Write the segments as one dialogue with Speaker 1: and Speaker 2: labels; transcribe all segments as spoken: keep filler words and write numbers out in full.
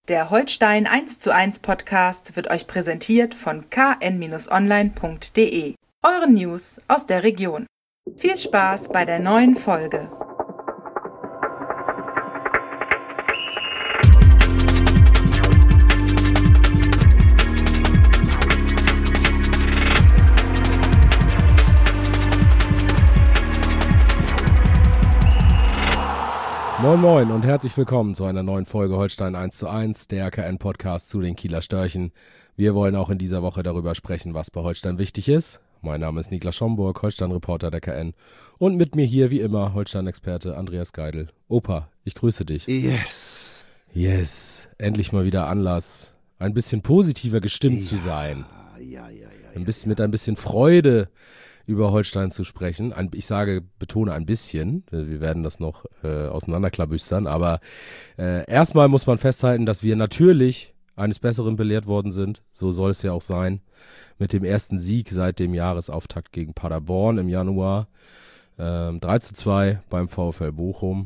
Speaker 1: Der Holstein eins zu eins Podcast wird euch präsentiert von k n online punkt d e, euren News aus der Region. Viel Spaß bei der neuen Folge.
Speaker 2: Moin Moin und herzlich willkommen zu einer neuen Folge Holstein eins zu eins, der K N-Podcast zu den Kieler Störchen. Wir wollen auch in dieser Woche darüber sprechen, was bei Holstein wichtig ist. Mein Name ist Niklas Schomburg, Holstein-Reporter der K N. Und mit mir hier wie immer Holstein-Experte Andreas Geidel. Opa, ich grüße dich.
Speaker 3: Yes.
Speaker 2: Yes, endlich mal wieder Anlass, ein bisschen positiver gestimmt
Speaker 3: ja,
Speaker 2: zu sein.
Speaker 3: Ja, ja, ja.
Speaker 2: Ein bisschen
Speaker 3: ja.
Speaker 2: mit ein bisschen Freude über Holstein zu sprechen. Ein, ich sage, betone ein bisschen, wir werden das noch äh, auseinanderklabüstern, aber äh, erstmal muss man festhalten, dass wir natürlich eines Besseren belehrt worden sind, so soll es ja auch sein, mit dem ersten Sieg seit dem Jahresauftakt gegen Paderborn im Januar, ähm, drei zu zwei beim VfL Bochum,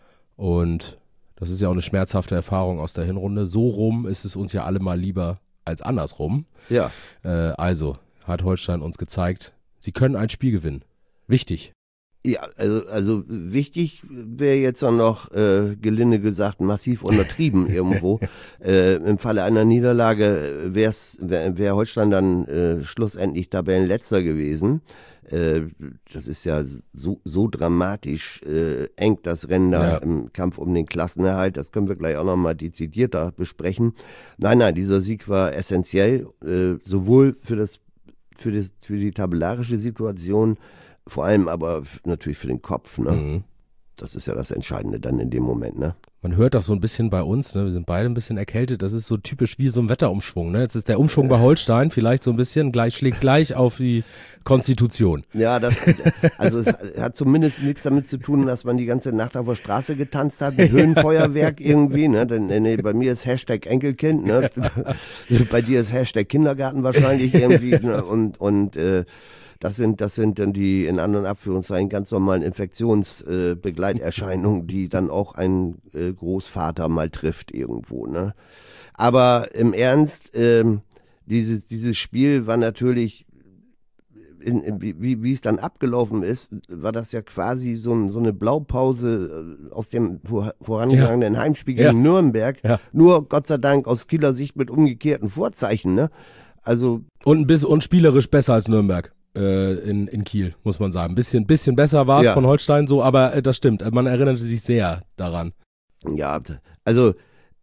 Speaker 2: und das ist ja auch eine schmerzhafte Erfahrung aus der Hinrunde. So rum ist es uns ja alle mal lieber als andersrum.
Speaker 3: Ja.
Speaker 2: Äh, also hat Holstein uns gezeigt, sie können ein Spiel gewinnen. Wichtig.
Speaker 3: Ja, also, also wichtig wäre jetzt auch noch, äh, gelinde gesagt, massiv untertrieben irgendwo. äh, Im Falle einer Niederlage wär's, wär, wär Holstein dann äh, schlussendlich Tabellenletzter gewesen. Äh, das ist ja so, so dramatisch äh, eng, das Rennen da
Speaker 2: Ja.
Speaker 3: im Kampf um den Klassenerhalt. Das können wir gleich auch nochmal dezidierter besprechen. Nein, nein, dieser Sieg war essentiell, äh, sowohl für das Für, das, für die tabellarische Situation, vor allem aber f- natürlich für den Kopf. Ne?
Speaker 2: Mhm.
Speaker 3: Das ist ja das Entscheidende dann in dem Moment. Ne?
Speaker 2: Man hört das so ein bisschen bei uns, ne? Wir sind beide ein bisschen erkältet. Das ist so typisch wie so ein Wetterumschwung. Ne? Jetzt ist der Umschwung bei Holstein vielleicht so ein bisschen, gleich schlägt gleich auf die Konstitution.
Speaker 3: Ja, das, also es hat zumindest nichts damit zu tun, dass man die ganze Nacht auf der Straße getanzt hat, mit Höhenfeuerwerk irgendwie. Ne? Denn, nee, bei mir ist Hashtag Enkelkind, ne? Bei dir ist Hashtag Kindergarten wahrscheinlich irgendwie. Ne? Und, und äh, Das sind, das sind dann die in An- und Abführungszeichen ganz normalen Infektionsbegleiterscheinungen, äh, die dann auch ein äh, Großvater mal trifft irgendwo. Ne? Aber im Ernst, ähm, dieses, dieses Spiel war natürlich, in, in, wie, wie es dann abgelaufen ist, war das ja quasi so, ein, so eine Blaupause äh, aus dem vor, vorangegangenen
Speaker 2: Ja.
Speaker 3: Heimspiel gegen
Speaker 2: Ja.
Speaker 3: Nürnberg.
Speaker 2: Ja.
Speaker 3: Nur Gott sei Dank aus Kieler Sicht mit umgekehrten Vorzeichen. Ne? Also
Speaker 2: Und ein bisschen und spielerisch besser als Nürnberg äh, in, in Kiel, muss man sagen. Ein bisschen, bisschen besser war es
Speaker 3: Ja.
Speaker 2: von Holstein so, aber äh, das stimmt. Man erinnerte sich sehr daran.
Speaker 3: Ja, also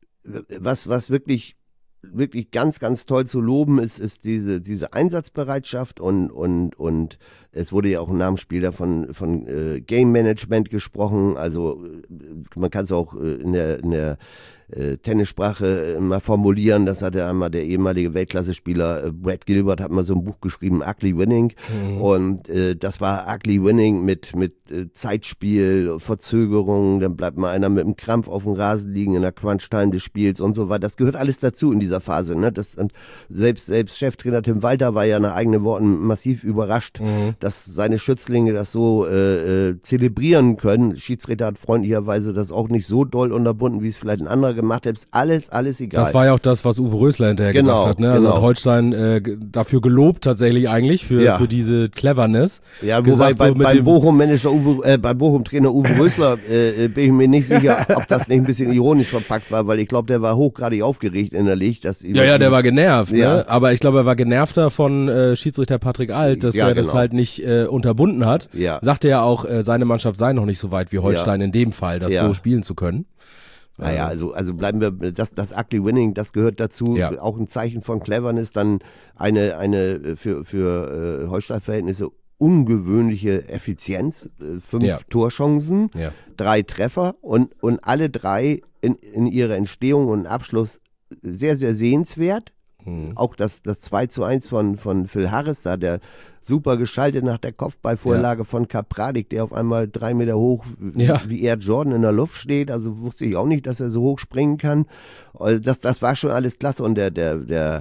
Speaker 3: was, was wirklich, wirklich ganz, ganz toll zu loben ist, ist diese, diese Einsatzbereitschaft und, und, und es wurde ja auch nach dem Spiel davon von äh, Game Management gesprochen. Also äh, man kann es auch äh, in der, in der äh, Tennissprache äh, mal formulieren. Das hat ja einmal der ehemalige Weltklasse-Spieler äh, Brad Gilbert hat mal so ein Buch geschrieben, Ugly Winning.
Speaker 2: Mhm.
Speaker 3: Und äh, das war Ugly Winning mit, mit äh, Zeitspiel, Verzögerung, dann bleibt mal einer mit einem Krampf auf dem Rasen liegen in der Crunch-Time des Spiels und so weiter. Das gehört alles dazu in dieser Phase. Ne? Das, und selbst, selbst Cheftrainer Tim Walter war ja nach eigenen Worten massiv überrascht,
Speaker 2: Mhm.
Speaker 3: dass seine Schützlinge das so äh, äh, zelebrieren können. Schiedsrichter hat freundlicherweise das auch nicht so doll unterbunden, wie es vielleicht ein anderer gemacht hat. Ist alles, alles egal.
Speaker 2: Das war ja auch das, was Uwe Rösler hinterher
Speaker 3: Genau,
Speaker 2: gesagt hat. Ne? Also
Speaker 3: genau.
Speaker 2: hat Holstein äh, g- dafür gelobt tatsächlich eigentlich für,
Speaker 3: Ja.
Speaker 2: für diese Cleverness.
Speaker 3: Ja, wobei
Speaker 2: gesagt,
Speaker 3: bei,
Speaker 2: so mit
Speaker 3: beim
Speaker 2: dem-
Speaker 3: Bochum-Manager Uwe, äh, beim Bochum-Trainer Uwe Rösler äh, äh, bin ich mir nicht sicher, ob das nicht ein bisschen ironisch verpackt war, weil ich glaube, der war hochgradig aufgeregt innerlich. Dass
Speaker 2: Ja, ja, der war genervt,
Speaker 3: Ja.
Speaker 2: ne? Aber ich glaube, er war genervter von äh, Schiedsrichter Patrick Alt, dass
Speaker 3: Ja,
Speaker 2: er das
Speaker 3: genau.
Speaker 2: halt nicht äh, unterbunden hat.
Speaker 3: Ja.
Speaker 2: Sagte ja auch, äh, seine Mannschaft sei noch nicht so weit wie Holstein in dem Fall, das
Speaker 3: Ja.
Speaker 2: so spielen zu können.
Speaker 3: Naja, also, also bleiben wir, das, das Ugly Winning, das gehört dazu,
Speaker 2: Ja.
Speaker 3: auch ein Zeichen von Cleverness, dann eine, eine für, für äh, Holstein-Verhältnisse ungewöhnliche Effizienz, äh, fünf
Speaker 2: Ja.
Speaker 3: Torchancen,
Speaker 2: Ja.
Speaker 3: drei Treffer und, und alle drei in, in ihrer Entstehung und Abschluss sehr, sehr sehenswert.
Speaker 2: Mhm.
Speaker 3: Auch das, das zwei zu eins von, von Phil Harris da, der super geschaltet nach der Kopfballvorlage von Kapradik, der auf einmal drei Meter hoch, wie,
Speaker 2: Ja.
Speaker 3: wie er Jordan in der Luft steht. Also wusste ich auch nicht, dass er so hoch springen kann. Also das, das war schon alles klasse. Und der, der, der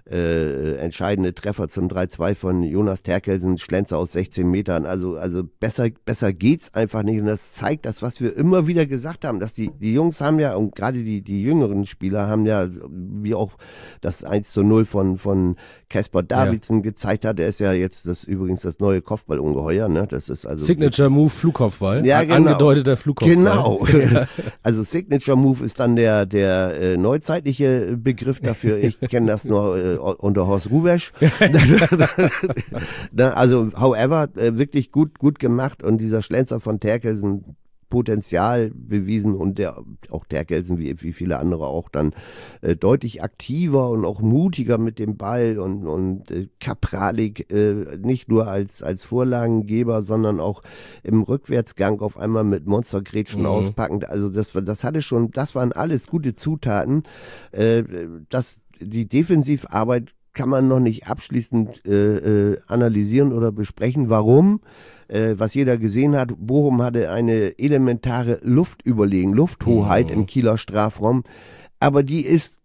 Speaker 3: äh, entscheidende Treffer zum drei zwei von Jonas Terkelsen, Schlenzer aus sechzehn Metern. Also, also besser, besser geht's einfach nicht. Und das zeigt das, was wir immer wieder gesagt haben, dass die, die Jungs haben ja, und gerade die, die jüngeren Spieler haben ja, wie auch das eins zu null von, von Kasper Davidsen ja. gezeigt hat. Der ist ja jetzt das übrigens das neue Kopfballungeheuer, ne? Das ist also
Speaker 2: Signature Move Flugkopfball.
Speaker 3: Ja, genau.
Speaker 2: Angedeuteter Flugkopfball.
Speaker 3: Genau. Also Signature Move ist dann der, der äh, neuzeitliche Begriff dafür. Ich kenne das nur äh, unter Horst Rubesch. Also, however, äh, wirklich gut, gut gemacht und dieser Schlenzer von Terkelsen Potenzial bewiesen und der auch Terkelsen wie, wie viele andere auch dann äh, deutlich aktiver und auch mutiger mit dem Ball und, und äh, Kapralik äh, nicht nur als, als Vorlagengeber, sondern auch im Rückwärtsgang auf einmal mit Monstergrätschen mhm. auspackend. Also das, das hatte schon, das waren alles gute Zutaten. Äh, das, die Defensivarbeit kann man noch nicht abschließend äh, äh, analysieren oder besprechen. Warum? Äh, was jeder gesehen hat, Bochum hatte eine elementare Luftüberlegenheit, Lufthoheit mhm. im Kieler Strafraum, aber die ist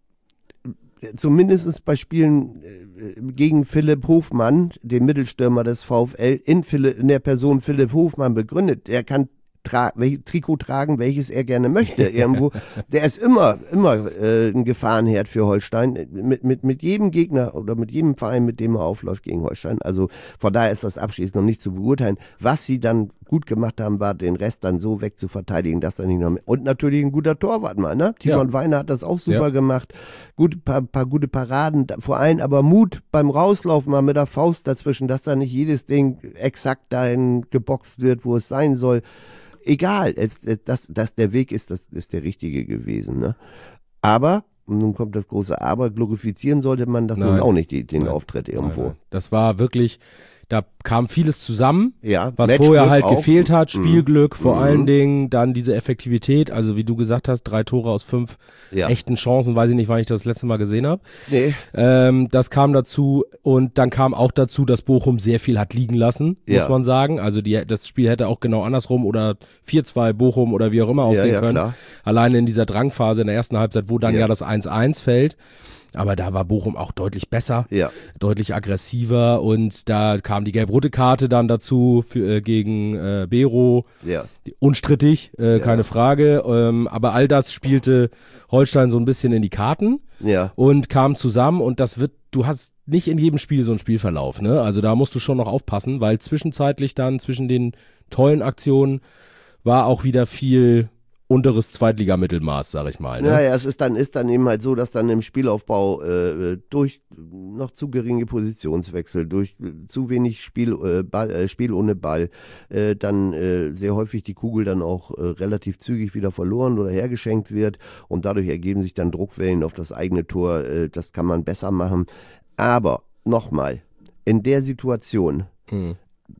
Speaker 3: zumindest bei Spielen äh, gegen Philipp Hofmann, den Mittelstürmer des VfL, in, Philipp, in der Person Philipp Hofmann begründet. Er kann Tra- welches Trikot tragen, welches er gerne möchte irgendwo. Der ist immer, immer äh, ein Gefahrenherd für Holstein. Mit, mit, mit jedem Gegner oder mit jedem Verein, mit dem er aufläuft gegen Holstein. Also von daher ist das abschließend noch nicht zu beurteilen. Was sie dann gut gemacht haben, war den Rest dann so wegzuverteidigen, dass er nicht noch mehr. Und natürlich ein guter Torwart mal, ne? Timon ja. Weiner hat das auch super ja. gemacht. Gut, paar, paar gute Paraden, vor allem aber Mut beim Rauslaufen mal mit der Faust dazwischen, dass da nicht jedes Ding exakt dahin geboxt wird, wo es sein soll. Egal, es, es, dass, dass der Weg ist, das ist der richtige gewesen. Ne? Aber, und nun kommt das große Aber, glorifizieren sollte man das nun auch nicht, die, den nein. Auftritt irgendwo. Nein, nein.
Speaker 2: Das war wirklich, da kam vieles zusammen,
Speaker 3: ja,
Speaker 2: was
Speaker 3: Matchglück
Speaker 2: vorher halt
Speaker 3: auch.
Speaker 2: gefehlt hat. Spielglück
Speaker 3: mhm.
Speaker 2: vor
Speaker 3: mhm.
Speaker 2: allen Dingen, dann diese Effektivität, also wie du gesagt hast, drei Tore aus fünf ja. echten Chancen, weiß ich nicht, wann ich das, das letzte Mal gesehen habe.
Speaker 3: Nee.
Speaker 2: Ähm, das kam dazu und dann kam auch dazu, dass Bochum sehr viel hat liegen lassen,
Speaker 3: ja.
Speaker 2: muss man sagen. Also die, das Spiel hätte auch genau andersrum oder vier zwei Bochum oder wie auch immer ausgehen
Speaker 3: ja, ja,
Speaker 2: können.
Speaker 3: Klar.
Speaker 2: Alleine in dieser Drangphase in der ersten Halbzeit, wo dann ja,
Speaker 3: ja
Speaker 2: das eins eins fällt. Aber da war Bochum auch deutlich besser,
Speaker 3: ja.
Speaker 2: deutlich aggressiver und da kam die gelb-rote Karte dann dazu für, äh, gegen äh, Bero.
Speaker 3: Ja.
Speaker 2: Unstrittig, äh,
Speaker 3: ja.
Speaker 2: keine Frage. Ähm, aber all das spielte Holstein so ein bisschen in die Karten
Speaker 3: ja.
Speaker 2: und kam zusammen und das wird, du hast nicht in jedem Spiel so einen Spielverlauf, ne? Also da musst du schon noch aufpassen, weil zwischenzeitlich dann zwischen den tollen Aktionen war auch wieder viel unteres Zweitligamittelmaß, sag ich mal. Ne?
Speaker 3: Naja, es ist dann, ist dann eben halt so, dass dann im Spielaufbau äh, durch noch zu geringe Positionswechsel, durch zu wenig Spiel, äh, Ball, äh, Spiel ohne Ball, äh, dann äh, sehr häufig die Kugel dann auch äh, relativ zügig wieder verloren oder hergeschenkt wird und dadurch ergeben sich dann Druckwellen auf das eigene Tor. Äh, das kann man besser machen. Aber nochmal, in der Situation hm.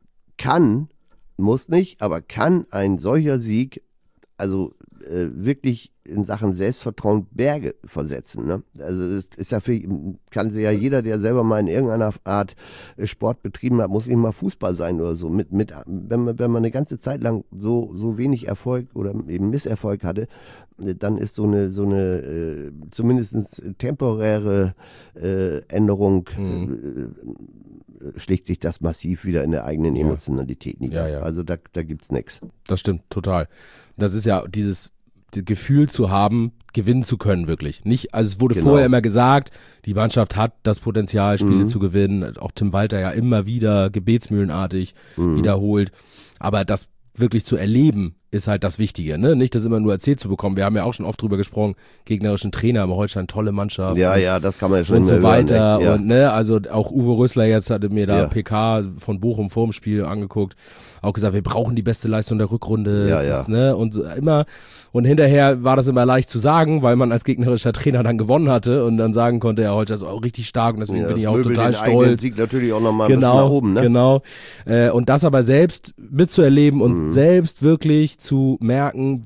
Speaker 3: kann, muss nicht, aber kann ein solcher Sieg also äh, wirklich in Sachen Selbstvertrauen Berge versetzen. Ne? Also das ist ja für, kann sich ja jeder, der selber mal in irgendeiner Art Sport betrieben hat, muss nicht mal Fußball sein oder so. Mit, mit, wenn man, wenn man eine ganze Zeit lang so, so wenig Erfolg oder eben Misserfolg hatte, dann ist so eine, so eine äh, zumindest temporäre äh, Änderung mhm. äh, schlägt sich das massiv wieder in der eigenen Emotionalität nieder.
Speaker 2: Ja, ja.
Speaker 3: Also da, da gibt's nichts.
Speaker 2: Das stimmt, total. Das ist ja dieses das Gefühl zu haben, gewinnen zu können, wirklich. Nicht, also es wurde
Speaker 3: Genau.
Speaker 2: vorher immer gesagt, die Mannschaft hat das Potenzial, Spiele
Speaker 3: Mhm.
Speaker 2: zu gewinnen. Auch Tim Walter ja immer wieder gebetsmühlenartig
Speaker 3: Mhm.
Speaker 2: wiederholt. Aber das wirklich zu erleben, ist halt das Wichtige, ne? Nicht das immer nur erzählt zu bekommen. Wir haben ja auch schon oft drüber gesprochen, gegnerischen Trainer im Holstein, tolle Mannschaft.
Speaker 3: Ja, ja, das kann man ja schon
Speaker 2: und so
Speaker 3: hören,
Speaker 2: weiter.
Speaker 3: ne? Ja.
Speaker 2: Und ne, also auch Uwe Rösler jetzt hatte mir da
Speaker 3: Ja.
Speaker 2: P K von Bochum vor dem Spiel angeguckt, auch gesagt, wir brauchen die beste Leistung der Rückrunde.
Speaker 3: Ja,
Speaker 2: Es
Speaker 3: ja.
Speaker 2: Ist, ne, und so immer und hinterher war das immer leicht zu sagen, weil man als gegnerischer Trainer dann gewonnen hatte und dann sagen konnte, ja, Holstein ist auch richtig stark und deswegen
Speaker 3: Ja,
Speaker 2: bin ich
Speaker 3: das
Speaker 2: auch
Speaker 3: möbelt
Speaker 2: total
Speaker 3: den eigenen
Speaker 2: stolz.
Speaker 3: Sieg natürlich auch nochmal
Speaker 2: Genau,
Speaker 3: ein bisschen nach oben, ne?
Speaker 2: genau. Äh, und das aber selbst mitzuerleben und
Speaker 3: Mhm.
Speaker 2: selbst wirklich zu merken, wir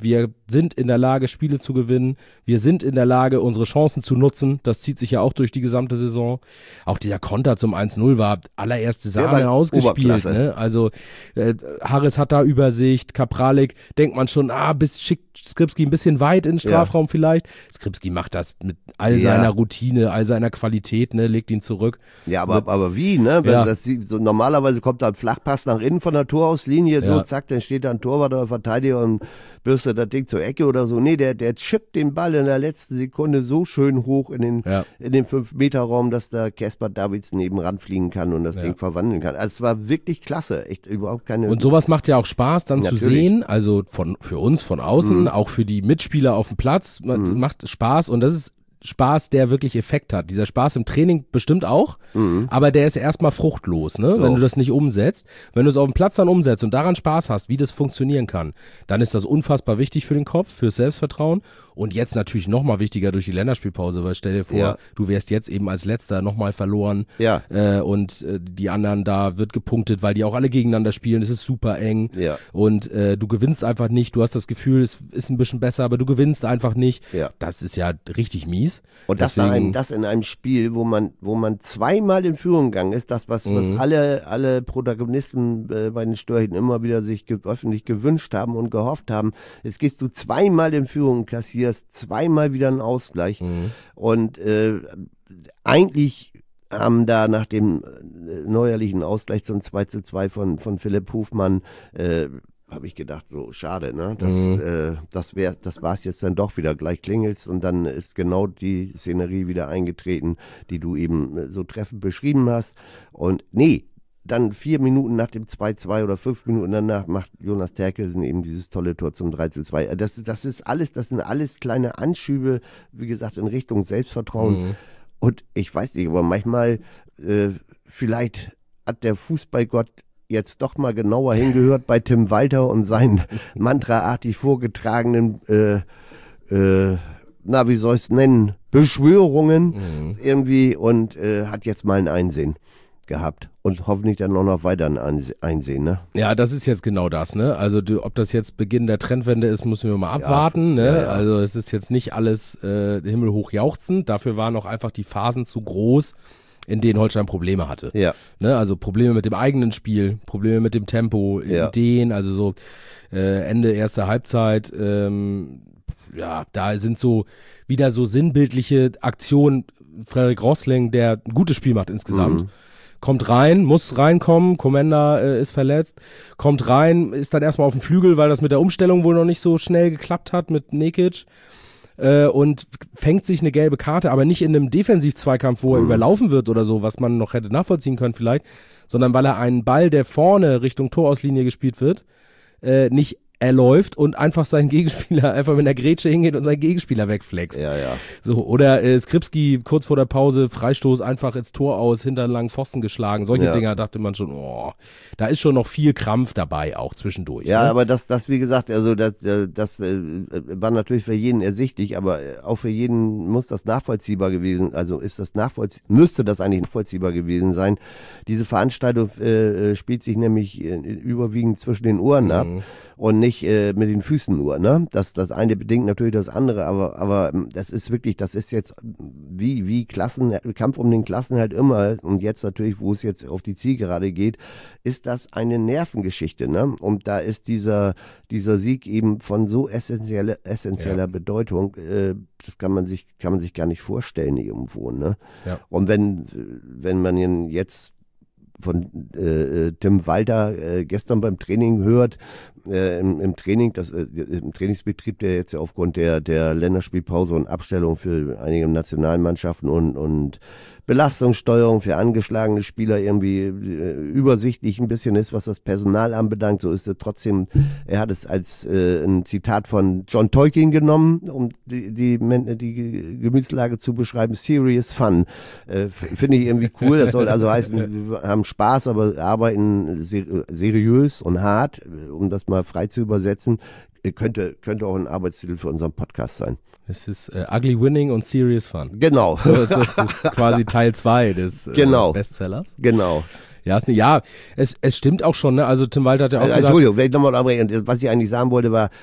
Speaker 2: sind in der Lage, Spiele zu gewinnen. Wir sind in der Lage, unsere Chancen zu nutzen. Das zieht sich ja auch durch die gesamte Saison. Auch dieser Konter zum eins null war allererste Sahne ausgespielt. Ne? Also äh, Harris hat da Übersicht, Kapralik, denkt man schon, ah, bis schickt Skripski ein bisschen weit in den Strafraum ja. vielleicht. Skripski macht das mit all seiner ja. Routine, all seiner Qualität, ne, legt ihn zurück.
Speaker 3: Ja, aber,
Speaker 2: Mit,
Speaker 3: aber wie, ne?
Speaker 2: Ja.
Speaker 3: Das, so, normalerweise kommt da ein Flachpass nach innen von der Torauslinie, so
Speaker 2: ja.
Speaker 3: zack, dann steht da ein Torwart oder Verteidiger und bürstet das Ding zur Ecke oder so. Nee, der, der chippt den Ball in der letzten Sekunde so schön hoch in den, ja. in den fünf Meter Raum, dass da Caspar Davids neben ranfliegen kann und das ja. Ding verwandeln kann. Also es war wirklich klasse. Echt überhaupt keine.
Speaker 2: Und sowas macht ja auch Spaß, dann Natürlich. zu sehen. Also von, für uns von außen, mhm. auch für die Mitspieler auf dem Platz, mhm. macht Spaß und das ist Spaß, der wirklich Effekt hat. Dieser Spaß im Training bestimmt auch, mhm. aber der ist erstmal fruchtlos, ne? So. Wenn du das nicht umsetzt. Wenn du es auf dem Platz dann umsetzt und daran Spaß hast, wie das funktionieren kann, dann ist das unfassbar wichtig für den Kopf, fürs Selbstvertrauen und jetzt natürlich nochmal wichtiger durch die Länderspielpause, weil stell dir vor, ja. du wärst jetzt eben als Letzter nochmal verloren
Speaker 3: ja.
Speaker 2: äh, und äh, die anderen, da wird gepunktet, weil die auch alle gegeneinander spielen, es ist super eng
Speaker 3: ja.
Speaker 2: und äh, du gewinnst einfach nicht, du hast das Gefühl, es ist ein bisschen besser, aber du gewinnst einfach nicht.
Speaker 3: Ja.
Speaker 2: Das ist ja richtig mies.
Speaker 3: Und das,
Speaker 2: Deswegen,
Speaker 3: war ein, das in einem Spiel, wo man, wo man zweimal in Führung gegangen ist, das, was, mhm. was alle, alle Protagonisten äh, bei den Störchen immer wieder sich ge- öffentlich gewünscht haben und gehofft haben. Jetzt gehst du zweimal in Führung und kassierst zweimal wieder einen Ausgleich. Mhm. Und äh, eigentlich haben da nach dem äh, neuerlichen Ausgleich zum zwei zu zwei von, von Philipp Hofmann äh, habe ich gedacht, so schade, ne? Das, mhm. äh, das wär, das war's jetzt dann doch wieder. Gleich klingelt's und dann ist genau die Szenerie wieder eingetreten, die du eben so treffend beschrieben hast. Und nee, dann vier Minuten nach dem zwei zu zwei oder fünf Minuten danach macht Jonas Terkelsen eben dieses tolle Tor zum drei zu zwei. Das, das ist alles, das sind alles kleine Anschübe, wie gesagt, in Richtung Selbstvertrauen. Mhm. Und ich weiß nicht, aber manchmal äh, vielleicht hat der Fußballgott jetzt doch mal genauer hingehört bei Tim Walter und seinen mantraartig vorgetragenen, äh, äh, na, wie soll ich es nennen, Beschwörungen mhm. irgendwie und äh, hat jetzt mal ein Einsehen gehabt und hoffentlich dann auch noch weiter ein Einsehen, ne?
Speaker 2: Ja, das ist jetzt genau das, ne? Also du, ob das jetzt Beginn der Trendwende ist, müssen wir mal abwarten, ja, ne? Ja, ja. Also es ist jetzt nicht alles äh, himmelhoch jauchzend, dafür waren auch einfach die Phasen zu groß, in denen Holstein Probleme hatte.
Speaker 3: Ja.
Speaker 2: Ne, also Probleme mit dem eigenen Spiel, Probleme mit dem Tempo,
Speaker 3: ja.
Speaker 2: Ideen, also so äh, Ende erster Halbzeit, ähm, ja, da sind so wieder so sinnbildliche Aktionen. Frederik Rossling, der ein gutes Spiel macht insgesamt, mhm. kommt rein, muss reinkommen, Komenda äh, ist verletzt, kommt rein, ist dann erstmal auf dem Flügel, weil das mit der Umstellung wohl noch nicht so schnell geklappt hat mit Nekic. Äh, und fängt sich eine gelbe Karte, aber nicht in einem Defensiv-Zweikampf, wo er mhm. überlaufen wird oder so, was man noch hätte nachvollziehen können vielleicht, sondern weil er einen Ball, der vorne Richtung Torauslinie gespielt wird, äh, nicht erläuft und einfach seinen Gegenspieler einfach mit einer Grätsche hingeht und seinen Gegenspieler wegflext.
Speaker 3: Ja, ja.
Speaker 2: So, oder äh, Skripski kurz vor der Pause, Freistoß einfach ins Tor aus, hinter einen langen Pfosten geschlagen. Solche
Speaker 3: ja.
Speaker 2: Dinger dachte man schon, oh, da ist schon noch viel Krampf dabei, auch zwischendurch.
Speaker 3: Ja,
Speaker 2: ne?
Speaker 3: aber das, das, wie gesagt, also das, das äh, war natürlich für jeden ersichtlich, aber auch für jeden muss das nachvollziehbar gewesen, also ist das nachvollziehbar, müsste das eigentlich nachvollziehbar gewesen sein. Diese Veranstaltung äh, spielt sich nämlich äh, überwiegend zwischen den Ohren mhm. ab und nicht äh, mit den Füßen nur, ne? Das, das eine bedingt natürlich das andere, aber, aber das ist wirklich, das ist jetzt wie, wie Klassen, Kampf um den Klassen halt immer und jetzt natürlich, wo es jetzt auf die Zielgerade geht, ist das eine Nervengeschichte, ne? Und da ist dieser, dieser Sieg eben von so essentieller, essentieller ja. Bedeutung, äh, das kann man sich, kann man sich gar nicht vorstellen irgendwo, ne?
Speaker 2: Ja.
Speaker 3: Und wenn, wenn man ihn jetzt von äh, Tim Walter äh, gestern beim Training hört, äh, im, im Training, das, äh, im Trainingsbetrieb, der jetzt ja aufgrund der, der Länderspielpause und Abstellung für einige Nationalmannschaften und, und Belastungssteuerung für angeschlagene Spieler irgendwie äh, übersichtlich ein bisschen ist, was das Personal anbelangt, so ist es trotzdem, er hat es als äh, ein Zitat von John Tolkien genommen, um die, die, die Gemütslage zu beschreiben, serious fun. Äh, Finde ich irgendwie cool, das soll also heißen, wir haben Spaß, aber arbeiten ser- seriös und hart, um das mal frei zu übersetzen, könnte, könnte auch ein Arbeitstitel für unseren Podcast sein.
Speaker 2: Es ist äh, Ugly Winning und Serious Fun.
Speaker 3: Genau.
Speaker 2: Das ist quasi Teil zwei des äh,
Speaker 3: genau.
Speaker 2: Bestsellers.
Speaker 3: Genau.
Speaker 2: Ja, es, ja es, es stimmt auch schon, ne? Also Tim Walter hat ja auch
Speaker 3: also,
Speaker 2: gesagt...
Speaker 3: Entschuldigung, wenn ich nochmal abbrechen, was ich eigentlich sagen wollte war,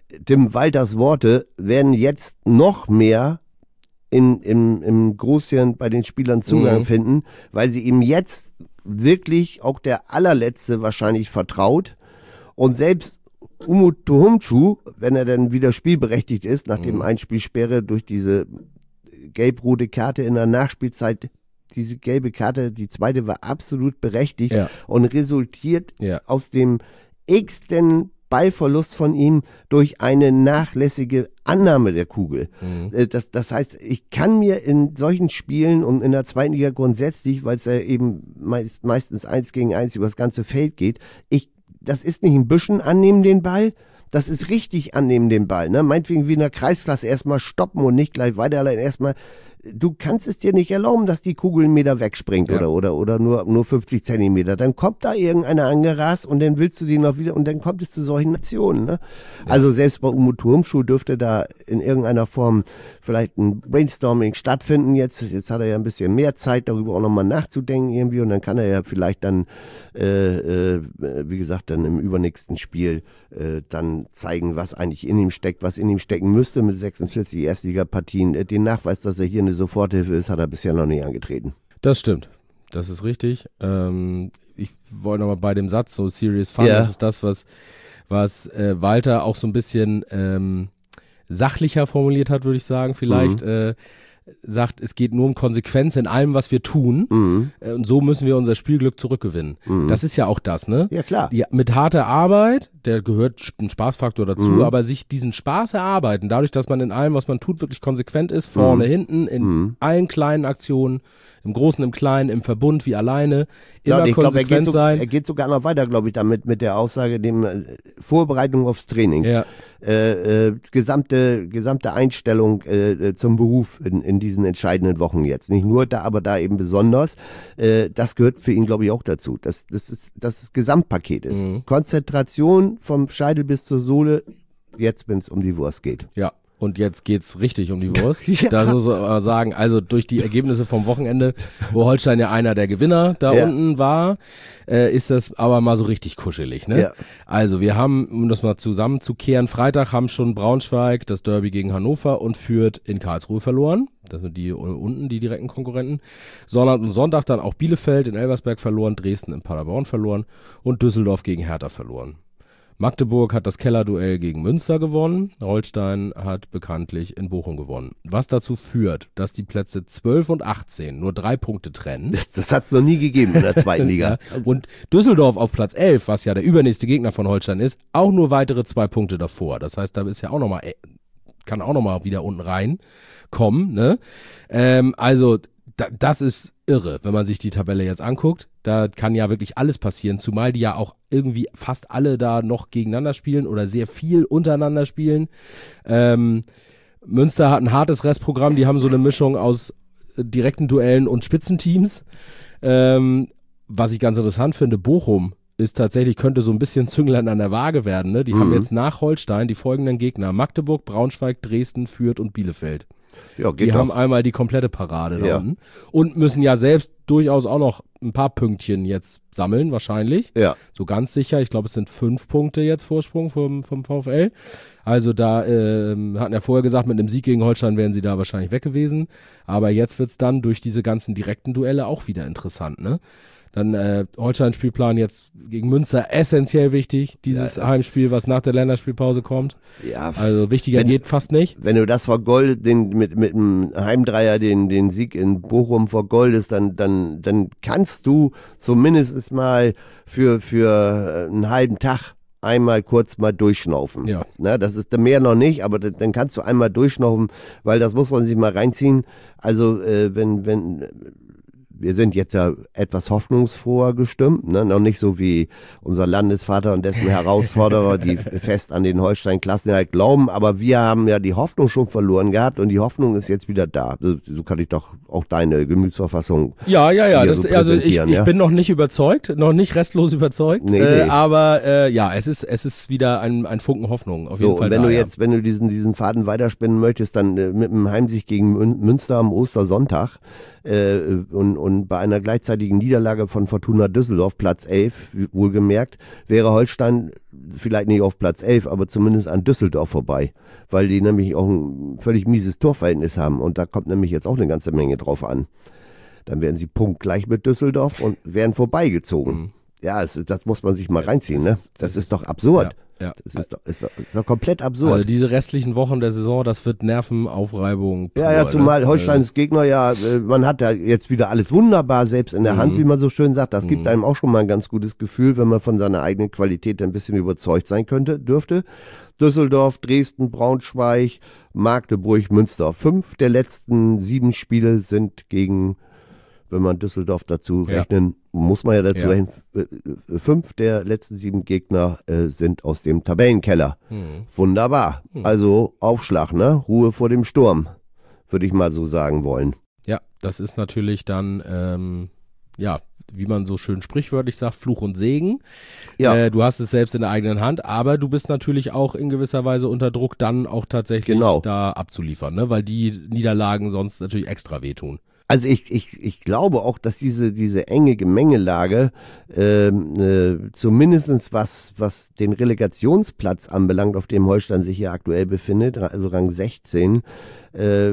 Speaker 3: Tim Walters Worte werden jetzt noch mehr in, im, im Großhirn bei den Spielern Zugang mhm. finden, weil sie ihm jetzt wirklich auch der allerletzte wahrscheinlich vertraut und selbst Umut Tohumchu, wenn er dann wieder spielberechtigt ist, nach dem mhm. Einspielsperre durch diese gelb-rote Karte in der Nachspielzeit, diese gelbe Karte, die zweite war absolut berechtigt ja. und resultiert ja. aus dem x-ten Ballverlust von ihm durch eine nachlässige Annahme der Kugel. Mhm. Das, das heißt, ich kann mir in solchen Spielen und in der zweiten Liga grundsätzlich, weil es ja eben meist, meistens eins gegen eins über das ganze Feld geht, ich, das ist nicht ein bisschen annehmen den Ball, das ist richtig annehmen den Ball. Ne? Meinetwegen wie in der Kreisklasse erstmal stoppen und nicht gleich weiterleiten, erstmal. Du kannst es dir nicht erlauben, dass die Kugel einen Meter wegspringt ja. oder, oder, oder nur, nur fünfzig Zentimeter. Dann kommt da irgendeiner angerast und dann willst du die noch wieder und dann kommt es zu solchen Aktionen. Ne? Ja. Also selbst bei Umut Tohumchu dürfte da in irgendeiner Form vielleicht ein Brainstorming stattfinden. Jetzt, jetzt hat er ja ein bisschen mehr Zeit, darüber auch nochmal nachzudenken irgendwie und dann kann er ja vielleicht dann, äh, äh, wie gesagt, dann im übernächsten Spiel äh, dann zeigen, was eigentlich in ihm steckt, was in ihm stecken müsste mit sechsundvierzig Erstligapartien. Äh, den Nachweis, dass er hier eine Soforthilfe ist, hat er bisher noch nicht angetreten.
Speaker 2: Das stimmt. Das ist richtig. Ähm, ich wollte nochmal bei dem Satz, so serious fun,
Speaker 3: ja.
Speaker 2: das ist das, was, was äh, Walter auch so ein bisschen ähm, sachlicher formuliert hat, würde ich sagen, vielleicht. Mhm. Äh, sagt, es geht nur um Konsequenz in allem, was wir tun. Mhm. Äh, und so müssen wir unser Spielglück zurückgewinnen. Mhm. Das ist ja auch das, ne?
Speaker 3: Ja, klar.
Speaker 2: Die, mit harter Arbeit, der gehört ein Spaßfaktor dazu, mhm. aber sich diesen Spaß erarbeiten, dadurch, dass man in allem, was man tut, wirklich konsequent ist, vorne, mhm. hinten, in mhm. allen kleinen Aktionen, im Großen, im Kleinen, im Verbund, wie alleine, immer
Speaker 3: ja,
Speaker 2: konsequent
Speaker 3: glaub, er so,
Speaker 2: sein.
Speaker 3: Er geht sogar noch weiter, glaube ich, damit mit der Aussage, dem äh, Vorbereitung aufs Training.
Speaker 2: Ja.
Speaker 3: Äh, äh, gesamte, gesamte Einstellung äh, zum Beruf in, in diesen entscheidenden Wochen jetzt. Nicht nur da, aber da eben besonders. Äh, das gehört für ihn, glaube ich, auch dazu. Dass das ist, dass das Gesamtpaket ist. Mhm. Konzentration vom Scheitel bis zur Sohle, jetzt, wenn es um die Wurst geht.
Speaker 2: Ja. Und jetzt geht's richtig um die Wurst. ja. Da muss man sagen, also durch die Ergebnisse vom Wochenende, wo Holstein ja einer der Gewinner da ja. unten war, äh, ist das aber mal so richtig kuschelig. Ne? Ja. Also wir haben, um das mal zusammenzukehren, Freitag haben schon Braunschweig das Derby gegen Hannover und Fürth in Karlsruhe verloren. Das sind die unten, die direkten Konkurrenten. Sonntag und Sonntag dann auch Bielefeld in Elversberg verloren, Dresden in Paderborn verloren und Düsseldorf gegen Hertha verloren. Magdeburg hat das Kellerduell gegen Münster gewonnen. Holstein hat bekanntlich in Bochum gewonnen. Was dazu führt, dass die Plätze zwölf und achtzehn nur drei Punkte trennen.
Speaker 3: Das, das hat es noch nie gegeben in der zweiten Liga.
Speaker 2: Und Düsseldorf auf Platz elf, was ja der übernächste Gegner von Holstein ist, auch nur weitere zwei Punkte davor. Das heißt, da ist ja auch noch mal, kann auch noch mal wieder unten reinkommen. Ne? Ähm, also da, das ist irre, wenn man sich die Tabelle jetzt anguckt. Da kann ja wirklich alles passieren, zumal die ja auch irgendwie fast alle da noch gegeneinander spielen oder sehr viel untereinander spielen. Ähm, Münster hat ein hartes Restprogramm, die haben so eine Mischung aus direkten Duellen und Spitzenteams. Ähm, was ich ganz interessant finde, Bochum ist tatsächlich, könnte so ein bisschen Zünglein an der Waage werden. Ne? Die mhm. haben jetzt nach Holstein die folgenden Gegner: Magdeburg, Braunschweig, Dresden, Fürth und Bielefeld. Ja, die doch. haben einmal die komplette Parade da
Speaker 3: ja.
Speaker 2: unten und müssen ja selbst durchaus auch noch ein paar Pünktchen jetzt sammeln, wahrscheinlich.
Speaker 3: Ja.
Speaker 2: So ganz sicher. Ich glaube, es sind fünf Punkte jetzt Vorsprung vom, vom VfL. Also da äh, hatten ja vorher gesagt, mit einem Sieg gegen Holstein wären sie da wahrscheinlich weg gewesen. Aber jetzt wird's dann durch diese ganzen direkten Duelle auch wieder interessant, ne? Dann äh, Holstein-Spielplan jetzt gegen Münster, essentiell wichtig, dieses ja, Heimspiel, was nach der Länderspielpause kommt. Ja, also wichtiger wenn, geht fast nicht.
Speaker 3: Wenn du das vergoldest, den, mit, mit einem Heimdreier den, den Sieg in Bochum vergoldest, dann, dann, dann kannst du zumindest mal für, für einen halben Tag einmal kurz mal durchschnaufen.
Speaker 2: Ja.
Speaker 3: Na, das ist mehr noch nicht, aber dann kannst du einmal durchschnaufen, weil das muss man sich mal reinziehen. Also äh, wenn, wenn wir sind jetzt ja etwas hoffnungsfroher gestimmt, ne? Noch nicht so wie unser Landesvater und dessen Herausforderer, die fest an den Holstein-Klassenerhalt glauben, aber wir haben ja die Hoffnung schon verloren gehabt und die Hoffnung ist jetzt wieder da. So, so kann ich doch auch deine Gemütsverfassung
Speaker 2: Ja, ja, ja. Das, so also ich, ja? ich bin noch nicht überzeugt, noch nicht restlos überzeugt, nee, äh, nee. aber äh, ja, es ist es ist wieder ein, ein Funken Hoffnung auf jeden
Speaker 3: so,
Speaker 2: Fall.
Speaker 3: Und wenn
Speaker 2: da,
Speaker 3: du
Speaker 2: ja.
Speaker 3: jetzt, wenn du diesen diesen Faden weiterspinnen möchtest, dann äh, mit einem Heimsieg gegen Münster am Ostersonntag äh, und, und und bei einer gleichzeitigen Niederlage von Fortuna Düsseldorf, Platz elf, wohlgemerkt, wäre Holstein vielleicht nicht auf Platz elf, aber zumindest an Düsseldorf vorbei, weil die nämlich auch ein völlig mieses Torverhältnis haben und da kommt nämlich jetzt auch eine ganze Menge drauf an. Dann werden sie punktgleich mit Düsseldorf und werden vorbeigezogen. Mhm. Ja, das, das muss man sich mal reinziehen, ne? Das ist doch absurd.
Speaker 2: Ja, ja.
Speaker 3: Das ist doch, ist, doch, ist doch komplett absurd.
Speaker 2: Also diese restlichen Wochen der Saison, das wird Nervenaufreibung.
Speaker 3: Ja, ja, zumal Holsteins Gegner ja, man hat ja jetzt wieder alles wunderbar selbst in der Hand, mhm. wie man so schön sagt. Das gibt mhm. einem auch schon mal ein ganz gutes Gefühl, wenn man von seiner eigenen Qualität ein bisschen überzeugt sein könnte, dürfte. Düsseldorf, Dresden, Braunschweig, Magdeburg, Münster. Fünf der letzten sieben Spiele sind gegen, wenn man Düsseldorf dazu ja. rechnen, muss man ja dazu ja. rechnen, fünf der letzten sieben Gegner äh, sind aus dem Tabellenkeller. Mhm. Wunderbar. Mhm. Also Aufschlag, ne? Ruhe vor dem Sturm, würde ich mal so sagen wollen.
Speaker 2: Ja, das ist natürlich dann, ähm, ja, wie man so schön sprichwörtlich sagt, Fluch und Segen. Ja. Äh, du hast es selbst in der eigenen Hand, aber du bist natürlich auch in gewisser Weise unter Druck, dann auch tatsächlich genau. da abzuliefern, ne? Weil die Niederlagen sonst natürlich extra wehtun.
Speaker 3: Also ich, ich, ich glaube auch, dass diese, diese enge Gemengelage ähm, äh, zumindest was, was den Relegationsplatz anbelangt, auf dem Holstein sich hier aktuell befindet, also Rang sechzehn, äh,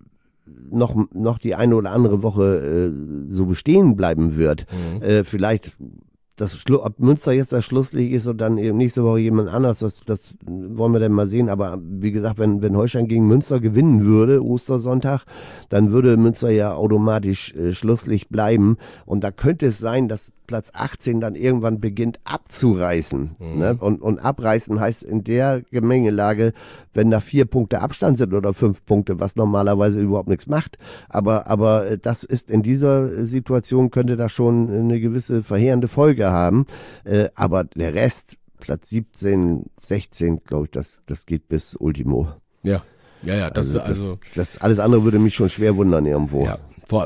Speaker 3: noch, noch die eine oder andere Woche äh, so bestehen bleiben wird. Mhm. Äh, vielleicht das Schlu- ob Münster jetzt das Schlusslicht ist und dann eben nächste Woche jemand anders, das, das wollen wir dann mal sehen. Aber wie gesagt, wenn, wenn Holstein gegen Münster gewinnen würde, Ostersonntag, dann würde Münster ja automatisch äh, Schlusslicht bleiben. Und da könnte es sein, dass Platz achtzehn dann irgendwann beginnt abzureißen. Mhm. Ne? Und, und abreißen heißt in der Gemengelage, wenn da vier Punkte Abstand sind oder fünf Punkte, was normalerweise überhaupt nichts macht. Aber, aber das ist in dieser Situation, könnte das schon eine gewisse verheerende Folge haben. Äh, aber der Rest, Platz siebzehn, sechzehn, glaube ich, das, das geht bis Ultimo.
Speaker 2: Ja, ja, ja. Das,
Speaker 3: also, das,
Speaker 2: also
Speaker 3: das alles andere würde mich schon schwer wundern irgendwo.
Speaker 2: Ja.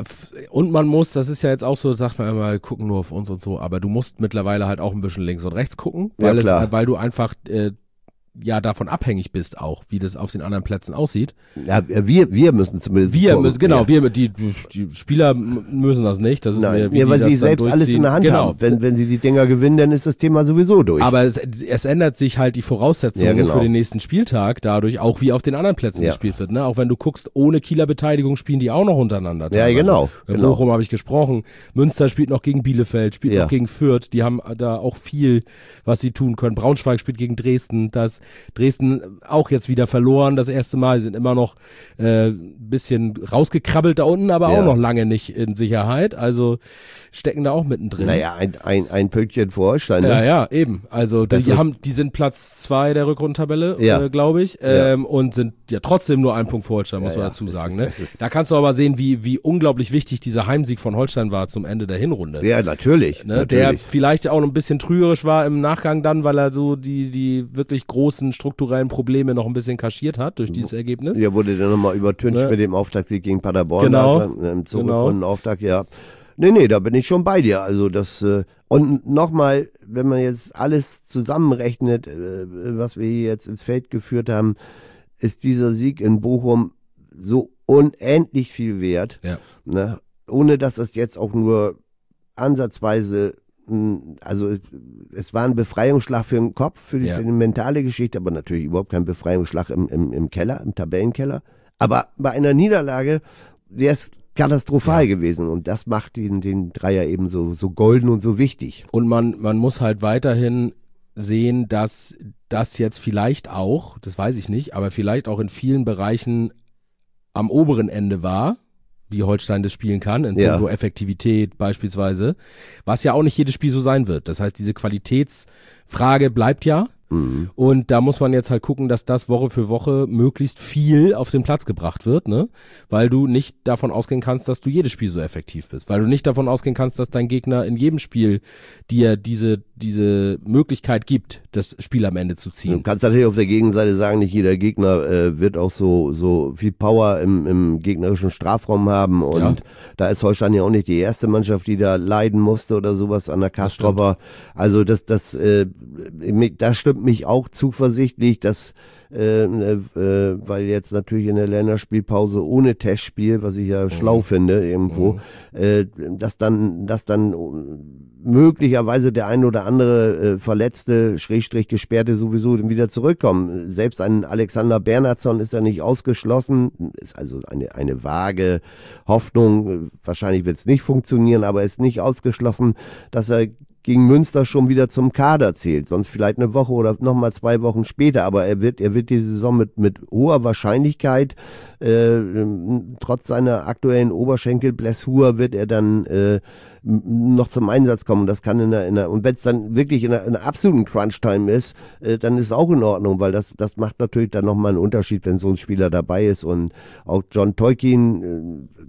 Speaker 2: Und man muss, das ist ja jetzt auch so, sagt man immer, gucken nur auf uns und so, aber du musst mittlerweile halt auch ein bisschen links und rechts gucken, weil, ja, klar. Es, weil du einfach äh, ja davon abhängig bist auch, wie das auf den anderen Plätzen aussieht.
Speaker 3: Ja, wir, wir müssen zumindest.
Speaker 2: Wir müssen, genau, ja. wir, die, die Spieler müssen das nicht. Das ist
Speaker 3: Nein,
Speaker 2: mehr, wie
Speaker 3: ja, weil
Speaker 2: die
Speaker 3: sie
Speaker 2: das
Speaker 3: selbst alles in der Hand
Speaker 2: genau.
Speaker 3: haben. Wenn, wenn sie die Dinger gewinnen, dann ist das Thema sowieso durch.
Speaker 2: Aber es, es ändert sich halt die Voraussetzungen ja, genau. für den nächsten Spieltag dadurch, auch wie auf den anderen Plätzen ja. gespielt wird. Ne? Auch wenn du guckst, ohne Kieler Beteiligung spielen die auch noch untereinander.
Speaker 3: Ja, genau.
Speaker 2: Bei
Speaker 3: genau.
Speaker 2: Bochum habe ich gesprochen. Münster spielt noch gegen Bielefeld, spielt ja. noch gegen Fürth. Die haben da auch viel, was sie tun können. Braunschweig spielt gegen Dresden. Das Dresden auch jetzt wieder verloren, das erste Mal, sind immer noch äh, ein bisschen rausgekrabbelt da unten, aber ja. auch noch lange nicht in Sicherheit, also stecken da auch mittendrin.
Speaker 3: Naja, ein, ein, ein Pünktchen vor Holstein, ne?
Speaker 2: Ja, ja, eben, also die, die, haben, die sind Platz zwei der Rückrundentabelle, ja. äh, glaube ich, ähm, ja. und sind ja trotzdem nur ein Punkt vor Holstein, muss ja, man ja. dazu sagen. Ist, ne? Da kannst du aber sehen, wie, wie unglaublich wichtig dieser Heimsieg von Holstein war zum Ende der Hinrunde.
Speaker 3: Ja, natürlich,
Speaker 2: ne?
Speaker 3: natürlich.
Speaker 2: Der vielleicht auch noch ein bisschen trügerisch war im Nachgang dann, weil er so die, die wirklich großen strukturellen Probleme noch ein bisschen kaschiert hat durch dieses Ergebnis.
Speaker 3: Ja, wurde dann nochmal übertüncht ne? mit dem Auftaktsieg gegen Paderborn.
Speaker 2: Genau.
Speaker 3: Im Zurückrundenauftakt, genau. ja. Nee, nee, da bin ich schon bei dir. Also das, äh, und nochmal, wenn man jetzt alles zusammenrechnet, äh, was wir hier jetzt ins Feld geführt haben, ist dieser Sieg in Bochum so unendlich viel wert.
Speaker 2: Ja.
Speaker 3: Ne? Ohne dass es jetzt auch nur ansatzweise, also es, es war ein Befreiungsschlag für den Kopf, für die, ja. für die mentale Geschichte, aber natürlich überhaupt kein Befreiungsschlag im, im, im Keller, im Tabellenkeller. Aber bei einer Niederlage wäre es katastrophal ja. gewesen und das macht den, den Dreier eben so, so golden und so wichtig.
Speaker 2: Und man, man muss halt weiterhin sehen, dass das jetzt vielleicht auch, das weiß ich nicht, aber vielleicht auch in vielen Bereichen am oberen Ende war, wie Holstein das spielen kann, in puncto ja. Effektivität beispielsweise, was ja auch nicht jedes Spiel so sein wird. Das heißt, diese Qualitätsfrage bleibt ja. Mhm. Und da muss man jetzt halt gucken, dass das Woche für Woche möglichst viel auf den Platz gebracht wird, ne? Weil du nicht davon ausgehen kannst, dass du jedes Spiel so effektiv bist. Weil du nicht davon ausgehen kannst, dass dein Gegner in jedem Spiel dir diese, diese Möglichkeit gibt, das Spiel am Ende zu ziehen.
Speaker 3: Du kannst natürlich auf der Gegenseite sagen, nicht jeder Gegner äh, wird auch so, so viel Power im, im gegnerischen Strafraum haben und ja. da ist Holstein ja auch nicht die erste Mannschaft, die da leiden musste oder sowas an der Kastropper. Also das, das, äh, das stimmt stimmt mich auch zuversichtlich, dass Äh, äh, weil jetzt natürlich in der Länderspielpause ohne Testspiel, was ich ja mhm. schlau finde irgendwo, mhm. äh, dass dann, dass dann möglicherweise der ein oder andere äh, Verletzte, Schrägstrich Gesperrte sowieso wieder zurückkommen. Selbst ein Alexander Bernhardsson ist ja nicht ausgeschlossen, ist also eine, eine vage Hoffnung, wahrscheinlich wird es nicht funktionieren, aber ist nicht ausgeschlossen, dass er gegen Münster schon wieder zum Kader zählt, sonst vielleicht eine Woche oder nochmal zwei Wochen später, aber er wird, er wird die Saison mit, mit hoher Wahrscheinlichkeit, äh, trotz seiner aktuellen Oberschenkelblessur wird er dann äh, noch zum Einsatz kommen. Das kann in der, in der und wenn es dann wirklich in einer, in einer absoluten Crunch-Time ist, äh, dann ist es auch in Ordnung, weil das, das macht natürlich dann nochmal einen Unterschied, wenn so ein Spieler dabei ist und auch John Tolkien äh,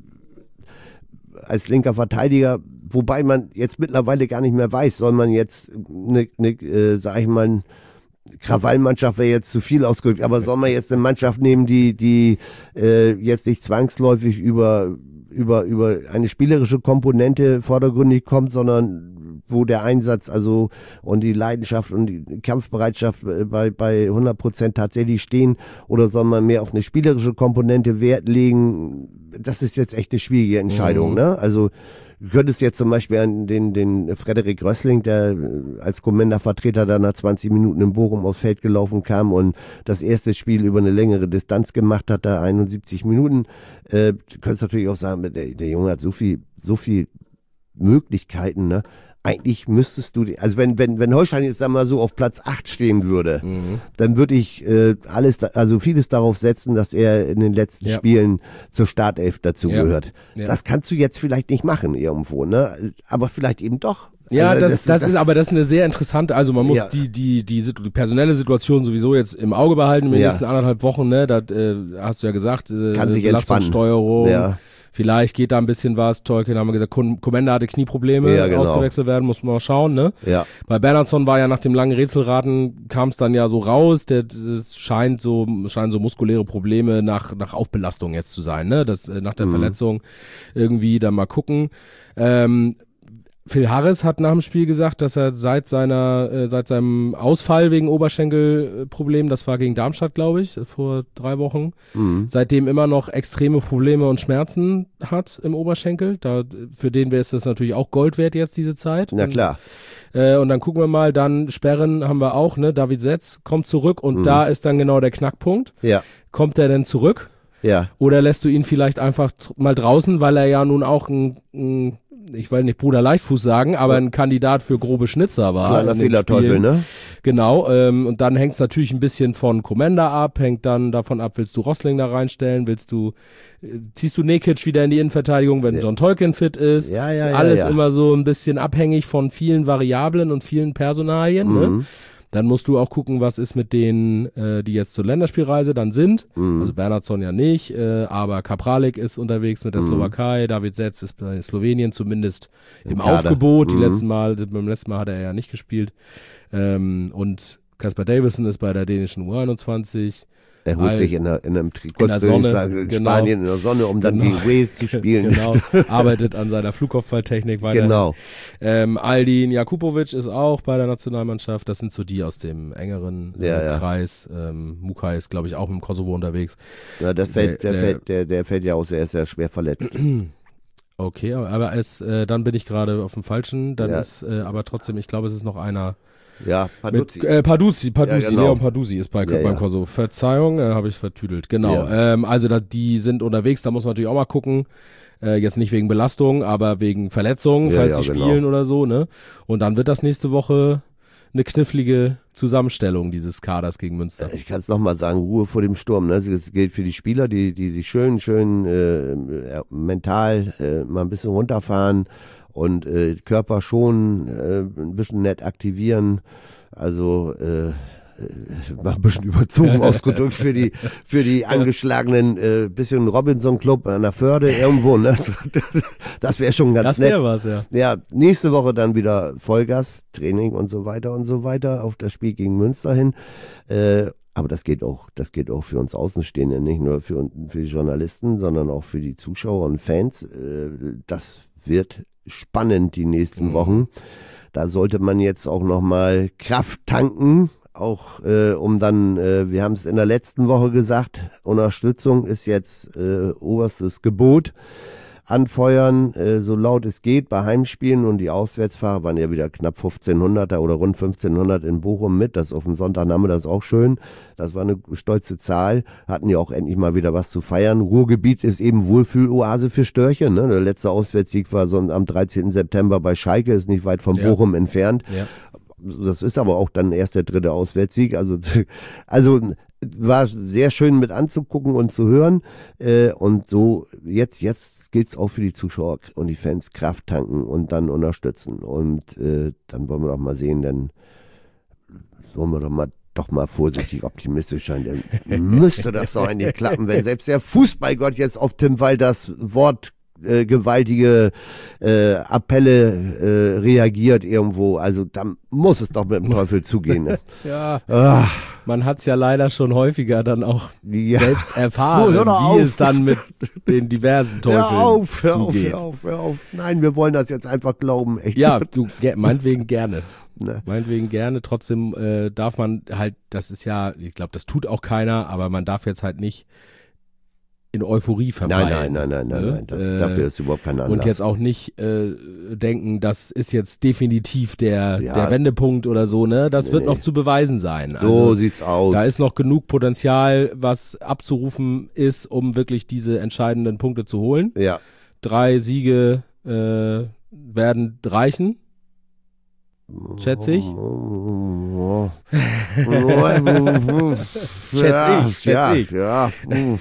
Speaker 3: als linker Verteidiger, wobei man jetzt mittlerweile gar nicht mehr weiß, soll man jetzt eine, eine äh, sag ich mal, Krawallmannschaft wäre jetzt zu viel ausgedrückt, aber soll man jetzt eine Mannschaft nehmen, die die äh, jetzt nicht zwangsläufig über über über eine spielerische Komponente vordergründig kommt, sondern wo der Einsatz also und die Leidenschaft und die Kampfbereitschaft bei bei hundert Prozent tatsächlich stehen, oder soll man mehr auf eine spielerische Komponente Wert legen? Das ist jetzt echt eine schwierige Entscheidung, mhm. ne? Also du könntest jetzt zum Beispiel an den, den Frederik Rössling, der als Commander-Vertreter da nach zwanzig Minuten in Bochum aufs Feld gelaufen kam und das erste Spiel über eine längere Distanz gemacht hat, da einundsiebzig Minuten. Äh, du könntest natürlich auch sagen, der, der Junge hat so viel, so viel Möglichkeiten, ne? Eigentlich müsstest du, also wenn wenn wenn Holstein jetzt einmal so auf Platz acht stehen würde, mhm. dann würde ich äh, alles, also vieles darauf setzen, dass er in den letzten ja. Spielen zur Startelf dazu ja. gehört. Ja. Das kannst du jetzt vielleicht nicht machen irgendwo, ne? Aber vielleicht eben doch.
Speaker 2: Ja, also das, das, das, das ist aber das ist eine sehr interessante, also man muss ja. die, die, die, die personelle Situation sowieso jetzt im Auge behalten in den ja. nächsten anderthalb Wochen, ne? Da äh, hast du ja gesagt, äh,
Speaker 3: Kann sich
Speaker 2: Belastungssteuerung.
Speaker 3: Ja.
Speaker 2: Vielleicht geht da ein bisschen was. Tolkien haben wir gesagt, Commander hatte Knieprobleme,
Speaker 3: ja, genau.
Speaker 2: ausgewechselt werden, muss man mal schauen, ne?
Speaker 3: Ja.
Speaker 2: Bei Bernhardsson war ja nach dem langen Rätselraten, kam es dann ja so raus, der, das scheint so, scheinen so muskuläre Probleme nach, nach Aufbelastung jetzt zu sein, ne? Das, nach der mhm. Verletzung irgendwie dann mal gucken. Ähm, Phil Harris hat nach dem Spiel gesagt, dass er seit seiner, äh, seit seinem Ausfall wegen Oberschenkelproblemen, das war gegen Darmstadt, glaube ich, vor drei Wochen, mhm. seitdem immer noch extreme Probleme und Schmerzen hat im Oberschenkel. Da, für den wäre es das natürlich auch Gold wert jetzt, diese Zeit.
Speaker 3: Na klar.
Speaker 2: Und, äh, und dann gucken wir mal, dann Sperren haben wir auch, ne? David Setz kommt zurück und mhm. da ist dann genau der Knackpunkt.
Speaker 3: Ja.
Speaker 2: Kommt er denn zurück?
Speaker 3: Ja.
Speaker 2: Oder lässt du ihn vielleicht einfach mal draußen, weil er ja nun auch ein, ein ich will nicht Bruder Leichtfuß sagen, aber ein Kandidat für grobe Schnitzer war.
Speaker 3: Kleiner Fehlerteufel, ne?
Speaker 2: Genau, ähm, und dann hängt es natürlich ein bisschen von Commander ab, hängt dann davon ab, willst du Rössling da reinstellen, willst du, äh, ziehst du Nekic wieder in die Innenverteidigung, wenn ja. John Tolkien fit ist.
Speaker 3: Ja, ja,
Speaker 2: ist
Speaker 3: ja,
Speaker 2: alles
Speaker 3: ja.
Speaker 2: immer so ein bisschen abhängig von vielen Variablen und vielen Personalien,
Speaker 3: mhm.
Speaker 2: ne? Dann musst du auch gucken, was ist mit denen, äh, die jetzt zur Länderspielreise dann sind. Mhm. Also Bernhardsson ja nicht, äh, aber Kapralik ist unterwegs mit der mhm. Slowakei, David Setz ist bei Slowenien zumindest im, im Aufgebot. Die mhm. letzten Mal, beim letzten Mal hat er ja nicht gespielt. Ähm, und Kasper Davison ist bei der dänischen U einundzwanzig.
Speaker 3: Er holt
Speaker 2: All,
Speaker 3: sich in, der, in einem
Speaker 2: in der Sonne,
Speaker 3: sagen, in
Speaker 2: genau.
Speaker 3: Spanien in der Sonne, um dann
Speaker 2: genau.
Speaker 3: gegen Wales zu spielen.
Speaker 2: Genau, arbeitet an seiner Flugkopfballtechnik weiter.
Speaker 3: Genau.
Speaker 2: Ähm, Aldin Jakubovic ist auch bei der Nationalmannschaft. Das sind so die aus dem engeren äh,
Speaker 3: ja, ja.
Speaker 2: Kreis. Ähm, Mukai ist, glaube ich, auch im Kosovo unterwegs.
Speaker 3: Ja, das fällt, der, der, der, fällt, der, der fällt ja aus, er ist ja schwer verletzt.
Speaker 2: Okay, aber es, äh, dann bin ich gerade auf dem Falschen. Dann
Speaker 3: ja.
Speaker 2: ist äh, aber trotzdem, ich glaube, es ist noch einer.
Speaker 3: Ja, Parduzzi.
Speaker 2: Mit, äh, Parduzzi, Parduzzi,
Speaker 3: ja, genau.
Speaker 2: Leon Parduzzi ist bei,
Speaker 3: ja,
Speaker 2: beim
Speaker 3: ja.
Speaker 2: Kosovo. Verzeihung, äh, habe ich vertüdelt. Genau.
Speaker 3: Ja.
Speaker 2: Ähm, also da, die sind unterwegs, da muss man natürlich auch mal gucken. Äh, jetzt nicht wegen Belastung, aber wegen Verletzungen, falls
Speaker 3: ja,
Speaker 2: sie
Speaker 3: ja,
Speaker 2: spielen
Speaker 3: genau.
Speaker 2: oder so, ne? Und dann wird das nächste Woche eine knifflige Zusammenstellung dieses Kaders gegen Münster.
Speaker 3: Ich kann es nochmal sagen, Ruhe vor dem Sturm. Ne? Das gilt für die Spieler, die, die sich schön, schön äh, mental äh, mal ein bisschen runterfahren und äh, Körper schon äh, ein bisschen nett aktivieren. Also äh, mal ein bisschen überzogen ausgedrückt für die für die angeschlagenen äh, bisschen Robinson-Club an der Förde irgendwo. Ne? Das, das wäre schon ganz
Speaker 2: das
Speaker 3: nett.
Speaker 2: Das wäre was, ja.
Speaker 3: Ja, nächste Woche dann wieder Vollgas, Training und so weiter und so weiter auf das Spiel gegen Münster hin. Äh, aber das geht auch, das geht auch für uns Außenstehende, nicht nur für, für die Journalisten, sondern auch für die Zuschauer und Fans. Äh, das wird spannend die nächsten mhm. Wochen. Da sollte man jetzt auch nochmal Kraft tanken, auch äh, um dann, äh, wir haben es in der letzten Woche gesagt, Unterstützung ist jetzt äh, oberstes Gebot. Anfeuern, äh, so laut es geht bei Heimspielen, und die Auswärtsfahrer waren ja wieder knapp fünfzehnhunderter oder rund fünfzehnhundert in Bochum mit. Das auf dem Sonntagnachmittag ist auch schön. Das war eine stolze Zahl. Hatten ja auch endlich mal wieder was zu feiern. Ruhrgebiet ist eben Wohlfühloase für Störche. Ne? Der letzte Auswärtssieg war so am dreizehnten September bei Schalke, ist nicht weit von
Speaker 2: Ja.
Speaker 3: Bochum entfernt.
Speaker 2: Ja.
Speaker 3: Das ist aber auch dann erst der dritte Auswärtssieg. Also, also war sehr schön mit anzugucken und zu hören. Äh, und so, jetzt, jetzt geht's auch für die Zuschauer und die Fans Kraft tanken und dann unterstützen. Und äh, dann wollen wir doch mal sehen, dann wollen wir doch mal doch mal vorsichtig optimistisch sein. Dann müsste das doch eigentlich klappen, wenn selbst der Fußballgott jetzt auf Tim Walters Wort Äh, gewaltige äh, Appelle äh, reagiert irgendwo. Also da muss es doch mit dem Teufel zugehen. Ne?
Speaker 2: Ja,
Speaker 3: Ah,
Speaker 2: man hat es ja leider schon häufiger dann auch
Speaker 3: ja.
Speaker 2: selbst erfahren,
Speaker 3: Oh, hör doch
Speaker 2: wie
Speaker 3: auf.
Speaker 2: es dann mit den diversen Teufeln
Speaker 3: Hör auf, hör auf,
Speaker 2: zugeht.
Speaker 3: hör auf, hör auf. Nein, wir wollen das jetzt einfach glauben. Echt.
Speaker 2: Ja, du, ge- meinetwegen gerne.
Speaker 3: Ne?
Speaker 2: Meinetwegen gerne. Trotzdem äh, darf man halt, das ist ja, ich glaube, das tut auch keiner, aber man darf jetzt halt nicht in Euphorie verfallen.
Speaker 3: Nein, nein, nein, nein, nein,
Speaker 2: ne?
Speaker 3: nein. Das,
Speaker 2: Äh,
Speaker 3: dafür ist überhaupt kein Anlass.
Speaker 2: Und jetzt auch nicht äh, denken, das ist jetzt definitiv der,
Speaker 3: Ja.
Speaker 2: der Wendepunkt oder so, ne? Das
Speaker 3: Nee,
Speaker 2: wird
Speaker 3: nee.
Speaker 2: noch zu beweisen sein.
Speaker 3: So
Speaker 2: Also,
Speaker 3: sieht's aus.
Speaker 2: da ist noch genug Potenzial, was abzurufen ist, um wirklich diese entscheidenden Punkte zu holen.
Speaker 3: ja.
Speaker 2: Drei Siege äh, werden reichen. Schätze ich.
Speaker 3: Schätze
Speaker 2: ich, schätze ich.
Speaker 3: Ja, ja.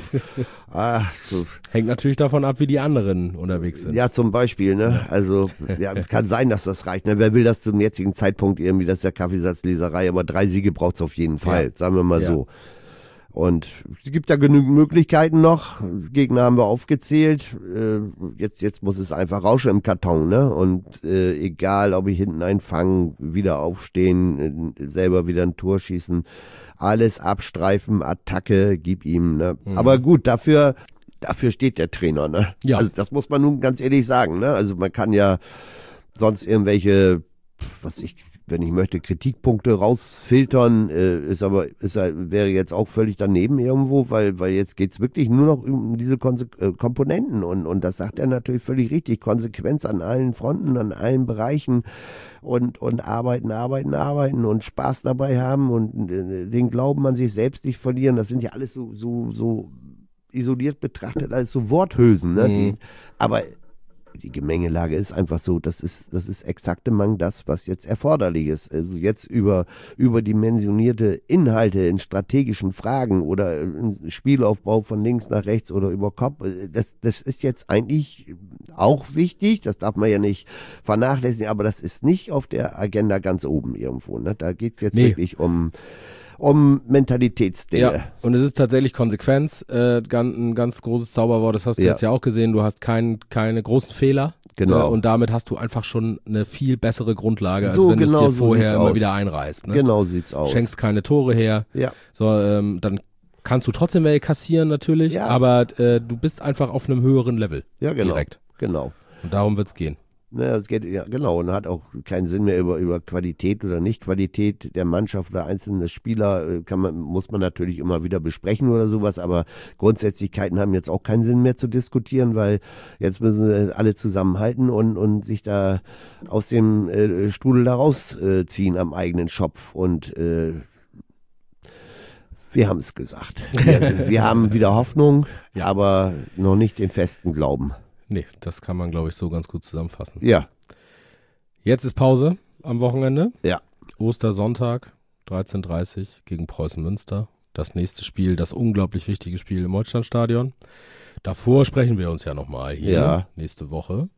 Speaker 3: Ach, so.
Speaker 2: Hängt natürlich davon ab, wie die anderen unterwegs sind.
Speaker 3: Ja, zum Beispiel, ne? Also, ja, es kann sein, dass das reicht. Ne? Wer will das zum jetzigen Zeitpunkt irgendwie, das ist ja Kaffeesatzleserei, aber drei Siege braucht's auf jeden Fall,
Speaker 2: Ja.
Speaker 3: sagen wir mal
Speaker 2: Ja.
Speaker 3: so. Und es gibt ja genügend Möglichkeiten noch. Gegner haben wir aufgezählt. Äh, jetzt, jetzt muss es einfach rauschen im Karton, ne? Und äh, egal, ob ich hinten einfangen, wieder aufstehen, äh, selber wieder ein Tor schießen, alles abstreifen, Attacke, gib ihm, ne?
Speaker 2: Mhm.
Speaker 3: Aber gut, dafür, dafür steht der Trainer, ne?
Speaker 2: Ja.
Speaker 3: Also das muss man nun ganz ehrlich sagen, ne? Also man kann ja sonst irgendwelche, was ich wenn ich möchte, Kritikpunkte rausfiltern, äh, ist aber, ist, wäre jetzt auch völlig daneben irgendwo, weil, weil jetzt geht's wirklich nur noch um diese Konse- äh, Komponenten und, und das sagt er natürlich völlig richtig, Konsequenz an allen Fronten, an allen Bereichen und, und arbeiten, arbeiten, arbeiten und Spaß dabei haben und äh, den Glauben an sich selbst nicht verlieren, das sind ja alles so, so, so isoliert betrachtet, alles so Worthülsen, ne?
Speaker 2: Mhm.
Speaker 3: Die, aber die Gemengelage ist einfach so, das ist, das ist exaktement das, was jetzt erforderlich ist. Also jetzt über, überdimensionierte Inhalte in strategischen Fragen oder im Spielaufbau von links nach rechts oder über Kopf, das, das ist jetzt eigentlich auch wichtig, das darf man ja nicht vernachlässigen, aber das ist nicht auf der Agenda ganz oben irgendwo. Ne? Da geht es jetzt
Speaker 2: Nee.
Speaker 3: wirklich um, um Mentalitätsdinge.
Speaker 2: Ja, und es ist tatsächlich Konsequenz, äh, ganz, ein ganz großes Zauberwort, das hast du
Speaker 3: Ja.
Speaker 2: jetzt ja auch gesehen, du hast kein, keine großen Fehler.
Speaker 3: Genau.
Speaker 2: Äh, und damit hast du einfach schon eine viel bessere Grundlage, als
Speaker 3: So
Speaker 2: wenn du es
Speaker 3: genau
Speaker 2: dir
Speaker 3: so
Speaker 2: vorher
Speaker 3: sieht's
Speaker 2: immer
Speaker 3: aus.
Speaker 2: wieder einreißt. Ne?
Speaker 3: Genau sieht's aus.
Speaker 2: Schenkst keine Tore her.
Speaker 3: Ja.
Speaker 2: So, ähm, dann kannst du trotzdem welche kassieren natürlich,
Speaker 3: Ja.
Speaker 2: aber äh, du bist einfach auf einem höheren Level
Speaker 3: Ja, genau.
Speaker 2: direkt.
Speaker 3: Genau.
Speaker 2: Und darum wird's gehen.
Speaker 3: Naja, es geht, ja, genau, und hat auch keinen Sinn mehr über, über Qualität oder Nicht-Qualität der Mannschaft oder einzelne Spieler, äh, kann man, muss man natürlich immer wieder besprechen oder sowas, aber Grundsätzlichkeiten haben jetzt auch keinen Sinn mehr zu diskutieren, weil jetzt müssen sie alle zusammenhalten und, und sich da aus dem äh, Strudel da rausziehen äh, am eigenen Schopf und äh, wir haben es gesagt. Wir, wir haben wieder Hoffnung,
Speaker 2: Ja.
Speaker 3: aber noch nicht den festen Glauben.
Speaker 2: Nee, das kann man, glaube ich, so ganz gut zusammenfassen.
Speaker 3: Ja,
Speaker 2: Jetzt ist Pause am Wochenende.
Speaker 3: ja.
Speaker 2: Ostersonntag, dreizehn Uhr dreißig gegen Preußen Münster. Das nächste Spiel, das unglaublich wichtige Spiel im Holsteinstadion. Davor sprechen wir uns ja nochmal hier
Speaker 3: Ja.
Speaker 2: nächste Woche.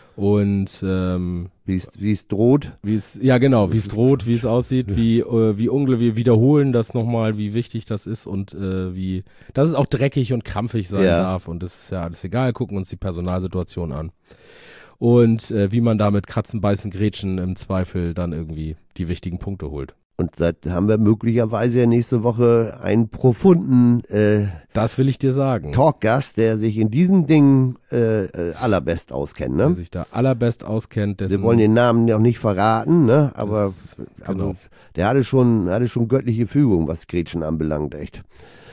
Speaker 2: Und ähm,
Speaker 3: Wie es, wie es droht.
Speaker 2: wie es, ja genau, wie es droht, wie es aussieht, wie, äh, wie ungl- wir wiederholen das nochmal, wie wichtig das ist und äh, wie, dass es auch dreckig und krampfig sein
Speaker 3: Ja.
Speaker 2: darf. Und das ist ja alles egal, gucken uns die Personalsituation an. Und äh, wie man da mit Kratzen, Beißen, Grätschen im Zweifel dann irgendwie die wichtigen Punkte holt.
Speaker 3: Und da haben wir möglicherweise nächste Woche einen profunden äh,
Speaker 2: Das will ich dir sagen.
Speaker 3: Talkgast, der sich in diesen Dingen äh, äh, allerbest auskennt.
Speaker 2: Der
Speaker 3: Ne?
Speaker 2: sich da allerbest auskennt.
Speaker 3: Wir wollen den Namen noch nicht verraten, ne? aber,
Speaker 2: Das- genau.
Speaker 3: aber der hatte schon, hatte schon göttliche Fügung, was Gretchen anbelangt, echt.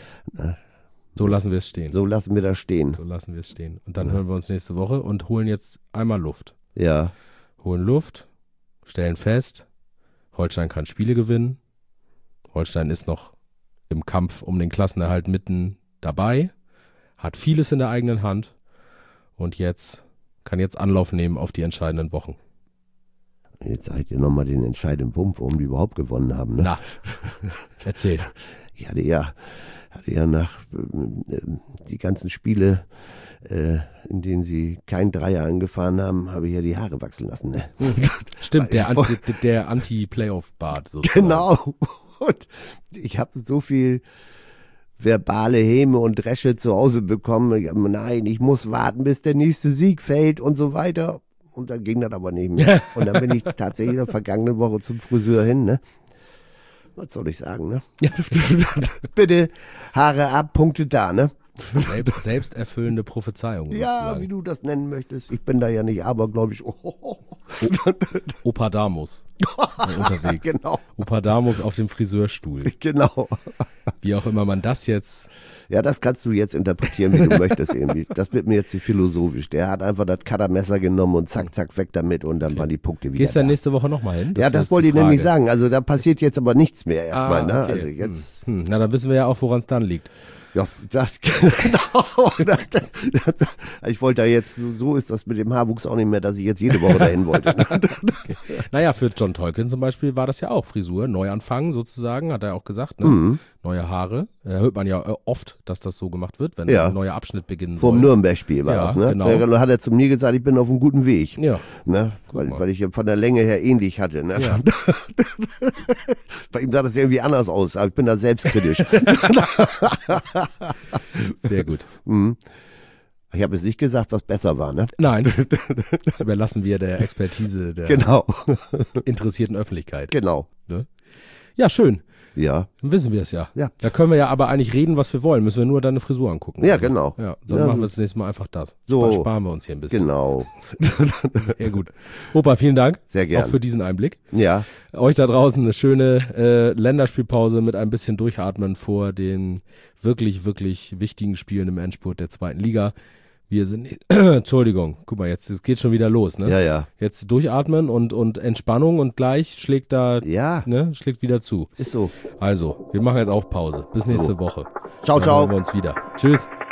Speaker 2: So lassen wir es stehen. So.
Speaker 3: So lassen wir das stehen.
Speaker 2: lassen wir es stehen. Und dann hören wir uns nächste Woche und holen jetzt einmal Luft.
Speaker 3: Ja,
Speaker 2: Holen Luft, stellen fest, Holstein kann Spiele gewinnen. Holstein ist noch im Kampf um den Klassenerhalt mitten dabei, hat vieles in der eigenen Hand und jetzt kann jetzt Anlauf nehmen auf die entscheidenden Wochen.
Speaker 3: jetzt sage ich dir nochmal den entscheidenden Punkt, warum die überhaupt gewonnen haben. Ne?
Speaker 2: Na, erzähl.
Speaker 3: Ich hatte ja, hatte ja nach äh, die ganzen Spiele, äh, in denen sie kein Dreier angefahren haben, habe ich ja die Haare wachsen lassen. Ne?
Speaker 2: Stimmt, der,
Speaker 3: Ich
Speaker 2: Anti, der Anti-Playoff-Bart sozusagen.
Speaker 3: Genau. Und ich habe so viel verbale Häme und Dresche zu Hause bekommen. Ich hab, nein, ich muss warten, bis der nächste Sieg fällt und so weiter. Und dann ging das aber nicht mehr. Und dann bin ich tatsächlich in der vergangenen Woche zum Friseur hin, ne? Was soll ich sagen, ne?
Speaker 2: Ja.
Speaker 3: Bitte Haare ab, Punkte da, ne?
Speaker 2: Selbst, selbsterfüllende Prophezeiung
Speaker 3: Ja,
Speaker 2: sozusagen.
Speaker 3: wie du das nennen möchtest. Ich bin da ja nicht abergläubisch. Oh,
Speaker 2: Opadamus unterwegs.
Speaker 3: Genau,
Speaker 2: Opadamus auf dem Friseurstuhl.
Speaker 3: genau.
Speaker 2: Wie auch immer man das jetzt.
Speaker 3: Ja, das kannst du jetzt interpretieren, wie du möchtest irgendwie. Das wird mir jetzt zu philosophisch. Der hat einfach das Cuttermesser genommen und zack, zack, weg damit und dann waren die Punkte wieder
Speaker 2: Gehst du
Speaker 3: da.
Speaker 2: dann nächste Woche nochmal hin?
Speaker 3: Ja,
Speaker 2: ist
Speaker 3: das
Speaker 2: jetzt
Speaker 3: wollte
Speaker 2: die
Speaker 3: ich nämlich
Speaker 2: Frage.
Speaker 3: sagen. Also da passiert jetzt aber nichts mehr erstmal.
Speaker 2: Ah,
Speaker 3: Ne?
Speaker 2: okay.
Speaker 3: Also jetzt,
Speaker 2: Hm. Na, dann wissen wir ja auch, woran es dann liegt.
Speaker 3: ja, das genau. Das, das, ich wollte da jetzt, so, so ist das mit dem Haarwuchs auch nicht mehr, dass ich jetzt jede Woche dahin wollte. Ne?
Speaker 2: Naja, für John Tolkien zum Beispiel war das ja auch Frisur, Neuanfang sozusagen, hat er auch gesagt, ne?
Speaker 3: Mhm.
Speaker 2: Neue Haare. Äh, hört man ja äh, oft, dass das so gemacht wird, wenn
Speaker 3: Ja.
Speaker 2: ein neuer Abschnitt beginnen
Speaker 3: Vom
Speaker 2: soll.
Speaker 3: Nürnberg-Spiel war
Speaker 2: Ja,
Speaker 3: das, ne?
Speaker 2: genau.
Speaker 3: Da hat er zu mir gesagt, ich bin auf einem guten Weg.
Speaker 2: Ja,
Speaker 3: Ne? Weil,
Speaker 2: mal.
Speaker 3: weil ich von der Länge her ähnlich hatte. Ne?
Speaker 2: Ja.
Speaker 3: Bei ihm sah das irgendwie anders aus, aber ich bin da selbstkritisch.
Speaker 2: sehr gut.
Speaker 3: Mhm. Ich habe jetzt nicht gesagt, was besser war, ne?
Speaker 2: Nein, das überlassen wir der Expertise der
Speaker 3: Genau,
Speaker 2: interessierten Öffentlichkeit.
Speaker 3: genau.
Speaker 2: Ja, schön.
Speaker 3: Ja,
Speaker 2: Dann wissen wir es ja.
Speaker 3: Ja.
Speaker 2: Da können wir ja aber eigentlich reden, was wir wollen. Müssen wir nur deine Frisur angucken.
Speaker 3: ja, genau.
Speaker 2: Ja, dann
Speaker 3: Ja.
Speaker 2: machen wir das nächste Mal einfach das.
Speaker 3: So.
Speaker 2: Spar- Sparen wir uns hier ein bisschen.
Speaker 3: Genau.
Speaker 2: Sehr gut. Opa, vielen Dank.
Speaker 3: Sehr gern.
Speaker 2: Auch für diesen Einblick.
Speaker 3: Ja,
Speaker 2: Euch da draußen eine schöne äh, Länderspielpause mit ein bisschen Durchatmen vor den wirklich, wirklich wichtigen Spielen im Endspurt der zweiten Liga. Wir sind, Entschuldigung, guck mal, jetzt es geht schon wieder los, ne?
Speaker 3: ja, ja.
Speaker 2: Jetzt durchatmen und, und Entspannung und gleich schlägt da,
Speaker 3: Ja,
Speaker 2: ne, schlägt wieder zu.
Speaker 3: ist so.
Speaker 2: Also, wir machen jetzt auch Pause. Bis nächste Woche.
Speaker 3: Ciao,
Speaker 2: Dann
Speaker 3: ciao.
Speaker 2: hören wir uns wieder. Tschüss.